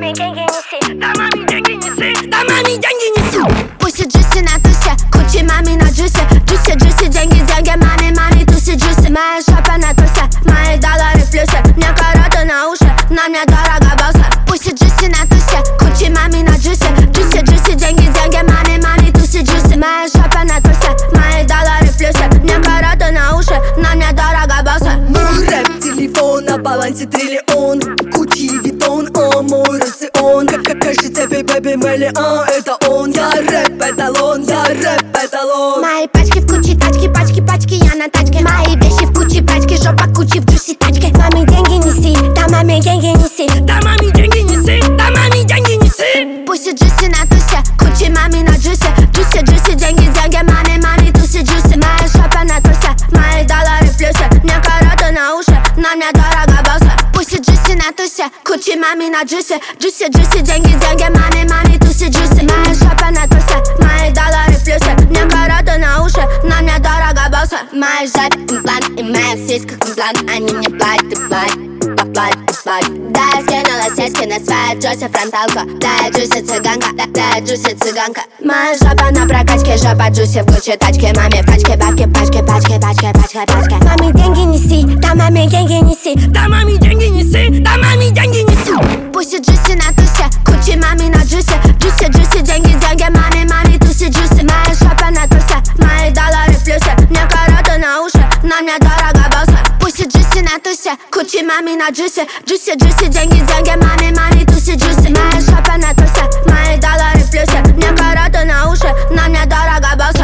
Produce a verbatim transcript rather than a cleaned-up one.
маме деньги неси, да маме деньги неси, да маме деньги неси. Пусть джуси на тусе, кучи маме на джусе, джуси, джуси, деньги, деньги, маме, маме, туси, джуси. Моя жопа на тусе, мои доллары в плюсе, мне караты на уши, на мне дорого босса. Пусть джуси на тусе, кучи маме на джусе, джуси, джуси, деньги, деньги, маме, маме, туси, джуси. Моя жопа на тусе, мои доллары в плюсе, мне караты на уши, на мне дорого босса. Мой рэп-телефон на балансе триллион, Гуччи, Виттон, о, мой рацион. Как кажется, бэби, миллион, это он. Я рэп-эталон, я рэп-эталон. Мои пачки в куче, тачки, пачки, пачки, я на тачке. Мои вещи в куче, пачки, жопа кучи в джуси тачке. Маме деньги неси, да маме деньги неси, да маме деньги неси, да маме деньги неси. Пусть джуси на тусе, кучи маме на джусе, джуси, джуси, деньги, деньги, маме, маме, туси, джуси. Моя жопа на тусе, мои доллары в плюсе, мне караты на уши, на мне дорого босса. Пусть джуси на тусе, кучи маме на джусе, джуси, джуси, деньги, деньги, маме, маме, туси, джуси. Моя жопа на тусе, мои доллары в плюсе, мне караты на уши, на мне дорого босса. Моя жопа имплант, и моя сиська имплант, они мне платят, и платят, поплатят, и платят. Да, я скинула сиськи на свою джуси фронталку, да, я джуси цыганка, да, да, я джуси цыганка. Моя жопа на прокачке, жопа джуси в куче тачки. Маме пачки, бабки, пачки, пачки, пачки, пачки, пачки. Маме деньги неси, да маме деньги неси, да маме деньги неси, да маме деньги неси. Пусть джуси на тусе, кучи маме на джусе, джуси, джуси, деньги, деньги, маме, маме, туси, джуси. Моя жопа на тусе, мои доллары в плюсе, мне караты на уши, на мне дорого босса. Пусть джуси на тусе, кучи маме на джусе, джуси, джуси, деньги, деньги, маме, маме, туси, джуси. Моя жопа на тусе, мои доллары в плюсе, мне караты на уши, на мне дорого босса.